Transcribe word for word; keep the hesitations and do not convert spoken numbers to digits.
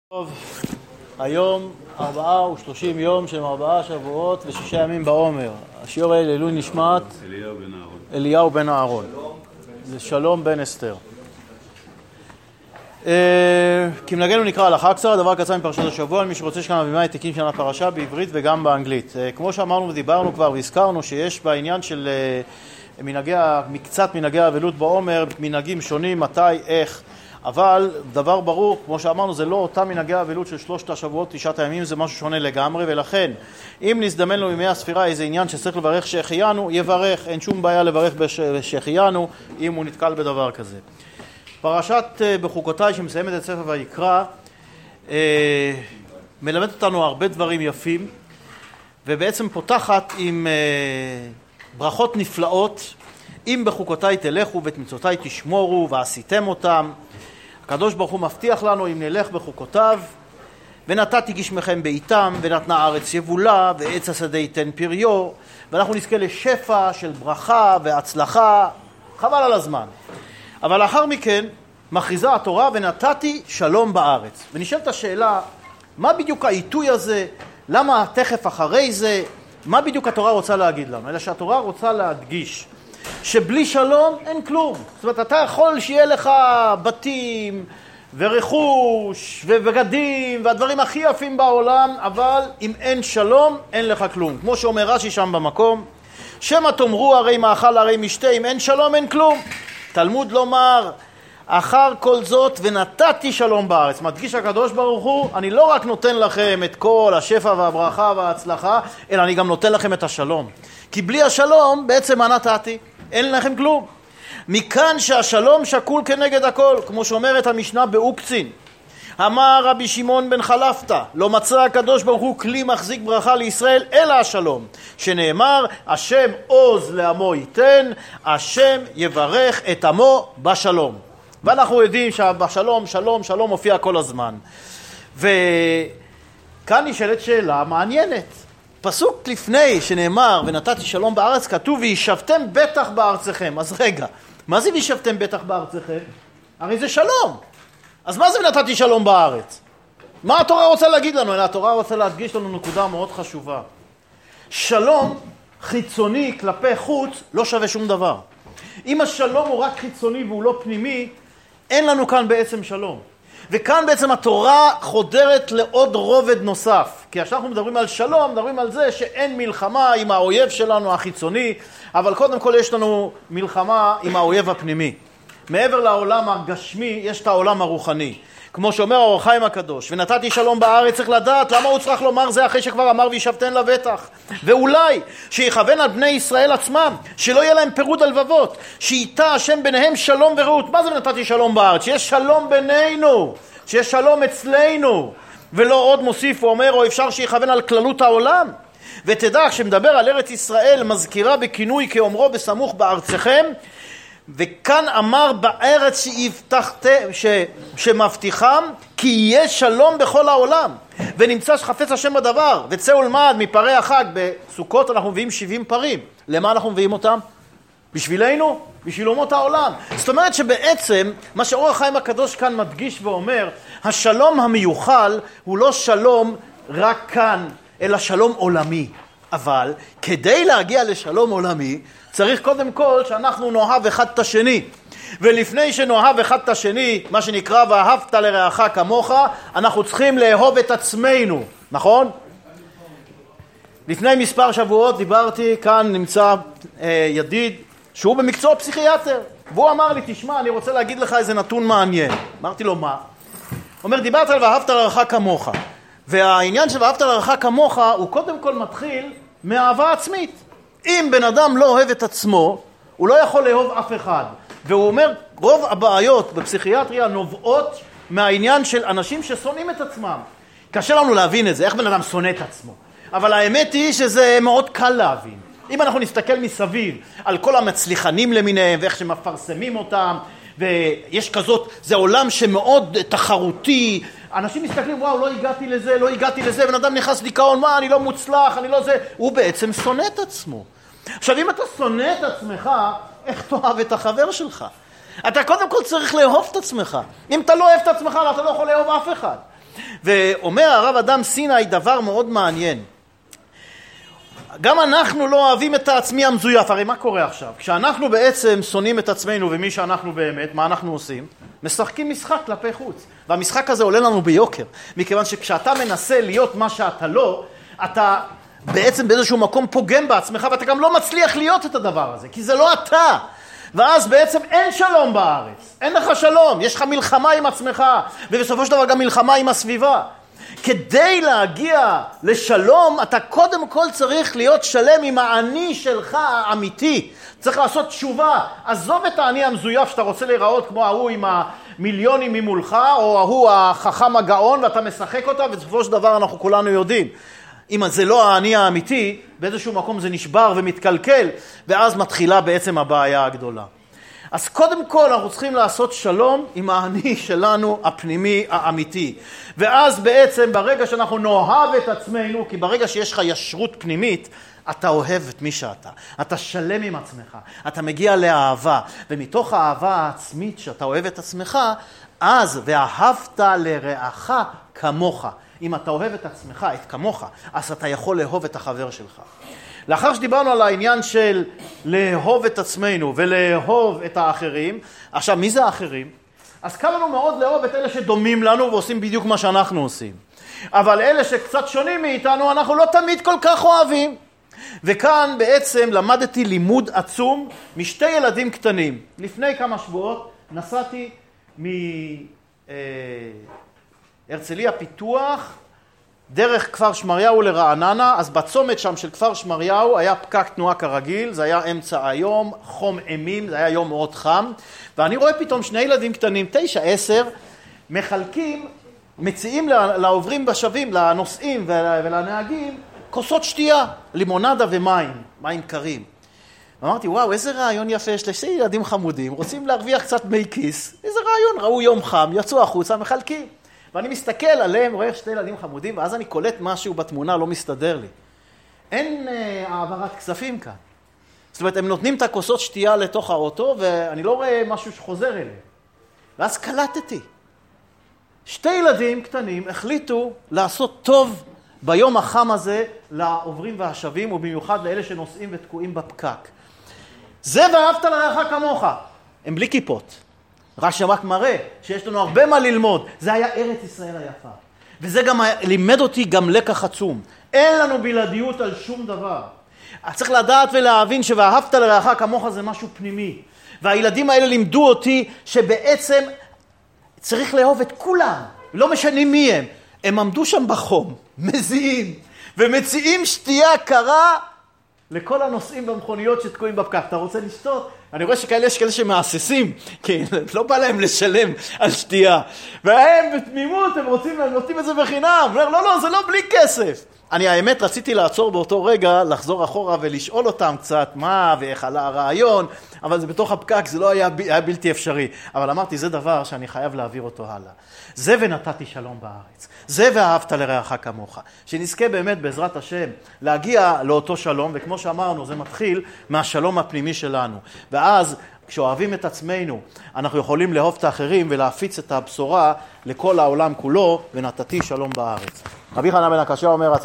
טוב, היום ארבעה ושלושים יום שהם ארבעה שבועות ושישה ימים בעומר. השיעור האלה לעילוי נשמת אליהו בן אהרון. אליהו בן אהרון. זה שלום בן אסתר. כמנהגנו נקרא הלכה קצרה, דבר קצר מפרשת השבוע, למי שרוצה שכאן מבימה העתיקים של הפרשה בעברית וגם באנגלית. כמו שאמרנו ודיברנו כבר והזכרנו שיש בעניין של מנהגי, מקצת מנהגי האבלות בעומר, מנהגים שונים, מתי, איך, אבל דבר ברור, כמו שאמרנו, זה לא אותה מנהגי האבלות של שלושת השבועות, תשעת הימים, זה משהו שונה לגמרי, ולכן אם נזדמן לו ימי הספירה איזה עניין שצריך לברך שהחיינו, יברך, אין שום בעיה לברך שהחיינו אם הוא נתקל בדבר כזה. פרשת בחוקותיי שמסיימת את ספר ויקרא מלמדת אותנו הרבה דברים יפים, ובעצם פותחת עם ברכות נפלאות. אם בחוקותיי תלכו ואת מצוותיי תשמורו ועשיתם אותם, הקדוש ברוך הוא מבטיח לנו אם נלך בחוקותיו, ונתתי גשמכם בעיתם, ונתנה הארץ יבולה, ועץ השדה ייתן פריו, ואנחנו נזכה לשפע של ברכה והצלחה, חבל על הזמן. אבל לאחר מכן מכריזה התורה ונתתי שלום בארץ. ונשאלת השאלה, מה בדיוק העיתוי הזה? למה תכף אחרי זה? מה בדיוק התורה רוצה להגיד לנו? אלא שהתורה רוצה להדגיש שבלי שלום אין כלום. זאת אומרת, אתה יכול שיהיה לך בתים ורכוש ובגדים והדברים הכי יפים בעולם, אבל אם אין שלום, אין לך כלום. כמו שאומר רש"י שם במקום, שמא תאמרו הרי מאכל הרי משתה, אם אין שלום אין כלום. תלמוד לומר, אחר כל זאת ונתתי שלום בארץ. מדגיש הקדוש ברוך הוא, אני לא רק נותן לכם את כל השפע והברכה וההצלחה, אלא אני גם נותן לכם את השלום. כי בלי השלום בעצם מה נתתי? אין לכם כלום. מכאן שהשלום שקול כנגד הכל, כמו שאומרת המשנה באוקצין. אמר רבי שמעון בן חלפתא, לא מצא הקדוש ברוך הוא כלי מחזיק ברכה לישראל אלא השלום, שנאמר השם עוז לעמו ייתן, השם יברך את עמו בשלום. ואנחנו יודעים שבשלום שלום שלום מופיע כל הזמן. וכאן נשאלת שאלה מעניינת. פסוק לפני שנאמר ונתתי שלום בארץ כתוב וישבתם בטח בארצכם. אז רגע, מה זה וישבתם בטח בארצכם? הרי זה שלום. אז מה זה ונתתי שלום בארץ? מה התורה רוצה להגיד לנו? אלא התורה רוצה להדגיש לנו נקודה מאוד חשובה. שלום חיצוני כלפי חוץ לא שווה שום דבר. אם השלום הוא רק חיצוני והוא לא פנימי, אין לנו כאן בעצם שלום. וכאן בעצם התורה חודרת לעוד רובד נוסף. כי כשאנחנו מדברים על שלום, מדברים על זה שאין מלחמה עם האויב שלנו החיצוני, אבל קודם כל יש לנו מלחמה עם האויב הפנימי. מעבר לעולם הגשמי, יש את העולם הרוחני. כמו שאומר האור החיים הקדוש, ונתתי שלום בארץ, צריך לדעת למה הוא צריך לומר זה אחרי שכבר אמר וישבתן לבטח. ואולי שיכוון על בני ישראל עצמם, שלא יהיה להם פירוד הלבבות, שאיתה השם ביניהם שלום ורעות. מה זה ונתתי שלום בארץ? שיש שלום בינינו, שיש שלום אצלנו, ולא עוד מוסיף ואומר או אפשר שיכוון על כללות העולם. ותדע, כשמדבר על ארץ ישראל, מזכירה בכינוי כאומרו בסמוך בארצכם, וכאן אמר בארץ שהבטחתם, ש, שמבטיחם כי יהיה שלום בכל העולם, ונמצא שחפץ השם בדבר. וצא ולמד מפרי החג. בסוכות אנחנו מביאים שבעים פרים. למה אנחנו מביאים אותם? בשבילנו? בשביל אומות העולם. זאת אומרת שבעצם מה שאור החיים הקדוש כאן מדגיש ואומר, השלום המיוחל הוא לא שלום רק כאן, אלא שלום עולמי. אבל כדי להגיע לשלום עולמי צריך קודם כל שאנחנו נאהב אחד את השני, ולפני שנאהב אחד את השני, מה שנקרא ואהבת לרעך כמוך, אנחנו צריכים לאהוב את עצמנו, נכון? לפני מספר שבועות דיברתי, כאן נמצא אה, ידיד שהוא במקצוע פסיכיאטר, והוא אמר לי, תשמע, אני רוצה להגיד לך איזה נתון מעניין. אמרתי לו, מה? אומר, דיברת על ואהבת לרעך כמוך, והעניין של ואהבת לרעך כמוך הוא קודם כל מתחיל מאהבה עצמית. אם בן אדם לא אוהב את עצמו, הוא לא יכול לאהוב אף אחד. והוא אומר, רוב הבעיות בפסיכיאטריה נובעות מהעניין של אנשים ששונאים את עצמם. קשה לנו להבין את זה, איך בן אדם שונא את עצמו. אבל האמת היא שזה מאוד קל להבין. אם אנחנו נסתכל מסביב על כל המצליחנים למיניהם ואיך שמפרסמים אותם, ויש כזאת, זה עולם שמאוד תחרותי, אנשים מסתכלים, וואו, לא הגעתי לזה, לא הגעתי לזה, בן אדם נכנס דיכאון, מה, אני לא מוצלח, אני לא זה, הוא בעצם שונא את עצמו. עכשיו, אם אתה שונא את עצמך, איך תאהב את החבר שלך? אתה קודם כל צריך לאהוב את עצמך. אם אתה לא אוהב את עצמך, אתה לא יכול לאהוב אף אחד. ואומר הרב אדם סיני דבר מאוד מעניין. גם אנחנו לא אוהבים את העצמי המזויף. הרי מה קורה עכשיו? כשאנחנו בעצם שונאים את עצמנו ומי שאנחנו באמת, מה אנחנו עושים? משחקים משחק כלפי חוץ. והמשחק הזה עולה לנו ביוקר. מכיוון שכשאתה מנסה להיות מה שאתה לא, אתה בעצם באיזשהו מקום פוגם בעצמך, ואתה גם לא מצליח להיות את הדבר הזה, כי זה לא אתה. ואז בעצם אין שלום בארץ. אין לך שלום. יש לך מלחמה עם עצמך, ובסופו של דבר גם מלחמה עם הסביבה. כדי להגיע לשלום, אתה קודם כל צריך להיות שלם עם האני שלך האמיתי. צריך לעשות תשובה. עזוב את האני המזויף שאתה רוצה להיראות כמו ההוא עם המיליונים ממולך, או ההוא החכם הגאון, ואתה משחק אותה, ובסופו של דבר אנחנו כולנו יודעים. אם זה לא האני האמיתי, באיזשהו מקום זה נשבר ומתקלקל, ואז מתחילה בעצם הבעיה הגדולה. אז קודם כל אנחנו צריכים לעשות שלום עם האני שלנו הפנימי האמיתי. ואז בעצם ברגע שאנחנו נאהב את עצמנו, כי ברגע שיש לך ישרות פנימית, אתה אוהב את מי שאתה. אתה שלם עם עצמך. אתה מגיע לאהבה. ומתוך האהבה העצמית שאתה אוהב את עצמך, אז ואהבת לרעך כמוך. אם אתה אוהב את עצמך, את כמוך, אז אתה יכול לאהוב את החבר שלך. לאחר שדיברנו על העניין של לאהוב את עצמנו ולאהוב את האחרים, עכשיו מי זה האחרים? אז קל לנו מאוד לאהוב את אלה שדומים לנו ועושים בדיוק מה שאנחנו עושים. אבל אלה שקצת שונים מאיתנו, אנחנו לא תמיד כל כך אוהבים. וכאן בעצם למדתי לימוד עצום משתי ילדים קטנים. לפני כמה שבועות נסעתי מהרצליה פיתוח, דרך כפר שמריהו לרעננה, אז בצומת שם של כפר שמריהו היה פקק תנועה כרגיל, זה היה אמצע היום, חום אימים, זה היה יום מאוד חם, ואני רואה פתאום שני ילדים קטנים, תשע, עשר, מחלקים, מציעים לעוברים בשבים, לנוסעים ולנהגים, כוסות שתייה, לימונדה ומים, מים קרים. ואמרתי, וואו, איזה רעיון יפה, יש לשני ילדים חמודים, רוצים להרוויח קצת מי כיס, איזה רעיון, ראו יום חם, יצאו החוצה, מחלקים. ואני מסתכל עליהם, רואה שתי ילדים חמודים, ואז אני קולט משהו בתמונה, לא מסתדר לי. אין אה, העברת כספים כאן. זאת אומרת, הם נותנים את הכוסות שתייה לתוך האוטו, ואני לא רואה משהו שחוזר אליהם. ואז קלטתי. שתי ילדים קטנים החליטו לעשות טוב ביום החם הזה לעוברים והשבים, ובמיוחד לאלה שנוסעים ותקועים בפקק. זה ואהבת לרעך כמוך. הם בלי כיפות. רש"י רק מראה שיש לנו הרבה מה ללמוד. זה היה ארץ ישראל היפה. וזה גם לימד אותי גם לקח עצום. אין לנו בלעדיות על שום דבר. צריך לדעת ולהבין שוואהבת לרעך כמוך זה משהו פנימי. והילדים האלה לימדו אותי שבעצם צריך לאהוב את כולם. לא משנים מי הם. הם עמדו שם בחום, מזיעים, ומציעים שתייה קרה לכל הנוסעים במכוניות שתקועים בפקק. אתה רוצה לשתות? אני רואה שכאלה יש כאלה שמאססים, כי לא בא להם לשלם על שתייה. והם בתמימות, הם רוצים, הם נותנים את זה בחינם. לא, לא, זה לא בלי כסף. אני האמת רציתי לעצור באותו רגע, לחזור אחורה ולשאול אותם קצת מה ואיך עלה הרעיון, אבל זה בתוך הפקק, זה לא היה, היה בלתי אפשרי. אבל אמרתי, זה דבר שאני חייב להעביר אותו הלאה. זה ונתתי שלום בארץ. זה ואהבת לרעך כמוך. שנזכה באמת בעזרת השם להגיע לאותו שלום, וכמו שאמרנו, זה מתחיל מהשלום הפנימי שלנו. ואז כשאוהבים את עצמנו, אנחנו יכולים לאהוב את האחרים ולהפיץ את הבשורה לכל העולם כולו, ונתתי שלום בארץ. רבי חנן בן עקשיא אומר,